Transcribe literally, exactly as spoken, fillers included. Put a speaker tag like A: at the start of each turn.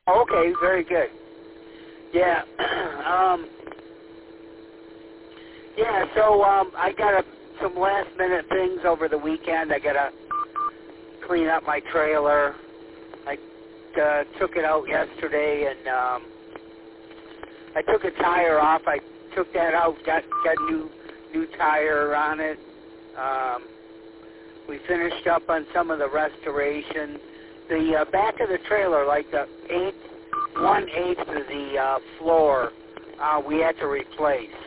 A: Okay, very good. Yeah. um, yeah, so um, I got a, some last-minute things over the weekend. I got to clean up my trailer. I uh, took it out yesterday, and um, I took a tire off. I took that out, got got new new tire on it. Um, we finished up on some of the restoration. The uh, back of the trailer, like the eighth, one eighth of the uh, floor, uh, we had to replace.